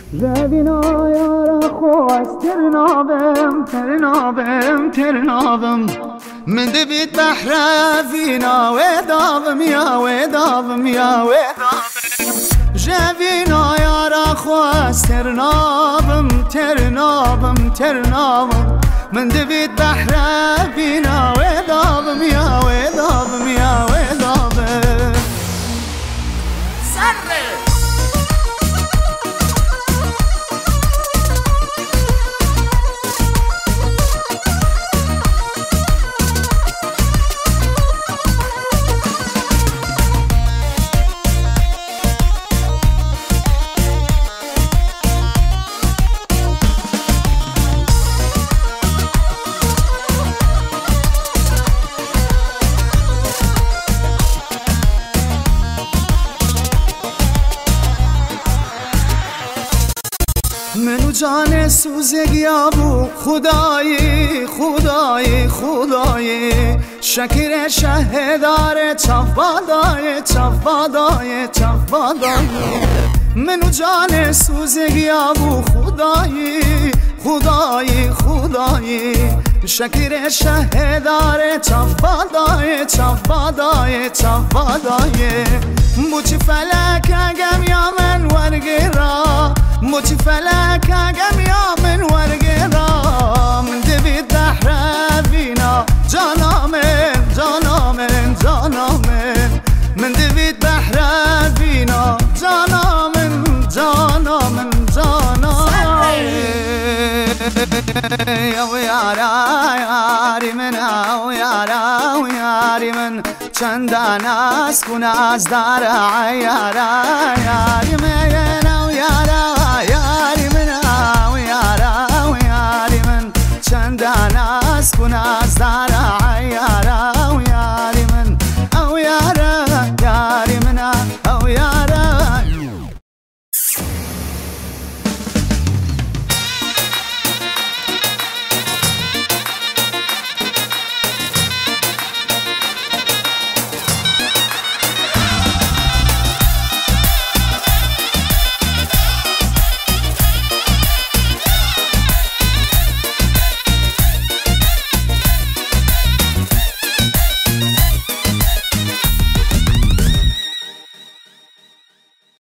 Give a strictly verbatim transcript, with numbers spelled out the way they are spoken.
زبینا یارا خواست ترنابم ترنابم ترنابم من دبیت بحر فينا ودابم يا ودابم يا ودابم جبينا يارا خواست ترنابم ترنابم ترنابم من دبيت بحر فينا ودابم يا ودابم يا ودابم سره منو جان سوزگیا بو خدایی خدایی خدایی شکر شهدار چفادای چفادای چفادای منو جان سوزگیا بو خدایی خدایی خدایی شکر شهدار چفادای چفادای چفادای موچی فلک اگم یا من ورگرا موچی فلک اگم یا من ورگرا من دوید بحر فينا جانا من جانا من جانا من من دوید بحر فينا جانا من جانا من جانا او یارا یاری من او یارا او یاری من چندان از کن از در عیارا یاری من